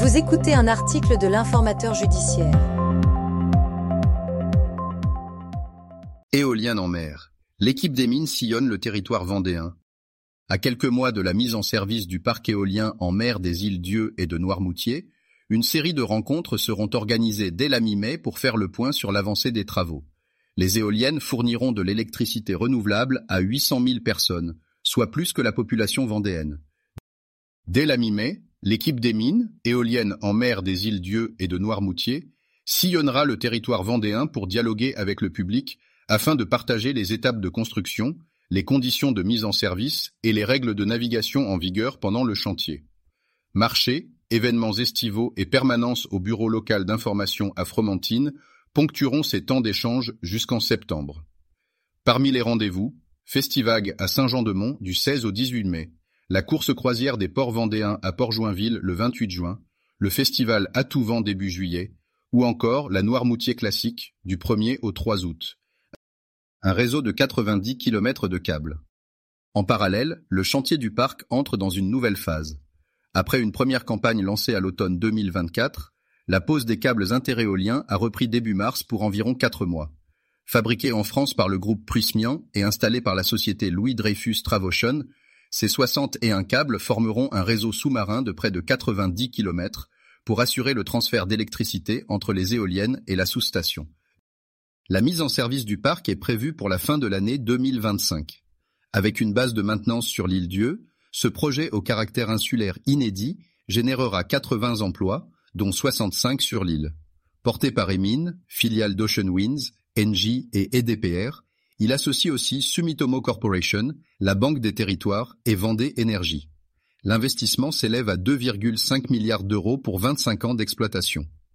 Vous écoutez un article de l'Informateur judiciaire. Éolienne en mer. L'équipe des mines sillonne le territoire vendéen. À quelques mois de la mise en service du parc éolien en mer des Îles-Dieu et de Noirmoutier, une série de rencontres seront organisées dès la mi-mai pour faire le point sur l'avancée des travaux. Les éoliennes fourniront de l'électricité renouvelable à 800 000 personnes, soit plus que la population vendéenne. Dès la mi-mai, l'équipe des mines, éoliennes en mer des Îles-Dieu et de Noirmoutier, sillonnera le territoire vendéen pour dialoguer avec le public afin de partager les étapes de construction, les conditions de mise en service et les règles de navigation en vigueur pendant le chantier. Marchés, événements estivaux et permanences au bureau local d'information à Fromentine ponctueront ces temps d'échange jusqu'en septembre. Parmi les rendez-vous, Festivag à Saint-Jean-de-Mont du 16 au 18 mai, la course croisière des ports vendéens à Port-Joinville le 28 juin, le festival À tout vent début juillet, ou encore la Noirmoutier classique du 1er au 3 août. Un réseau de 90 km de câbles. En parallèle, le chantier du parc entre dans une nouvelle phase. Après une première campagne lancée à l'automne 2024, la pose des câbles interéoliens a repris début mars pour environ 4 mois. Fabriqué en France par le groupe Prysmian et installé par la société Louis Dreyfus Travotion, ces 61 câbles formeront un réseau sous-marin de près de 90 km pour assurer le transfert d'électricité entre les éoliennes et la sous-station. La mise en service du parc est prévue pour la fin de l'année 2025. Avec une base de maintenance sur l'île Dieu, ce projet au caractère insulaire inédit générera 80 emplois, dont 65 sur l'île. Porté par Emin, filiale d'Ocean Winds, Engie et EDPR, il associe aussi Sumitomo Corporation, la Banque des Territoires et Vendée Énergie. L'investissement s'élève à 2,5 milliards d'euros pour 25 ans d'exploitation.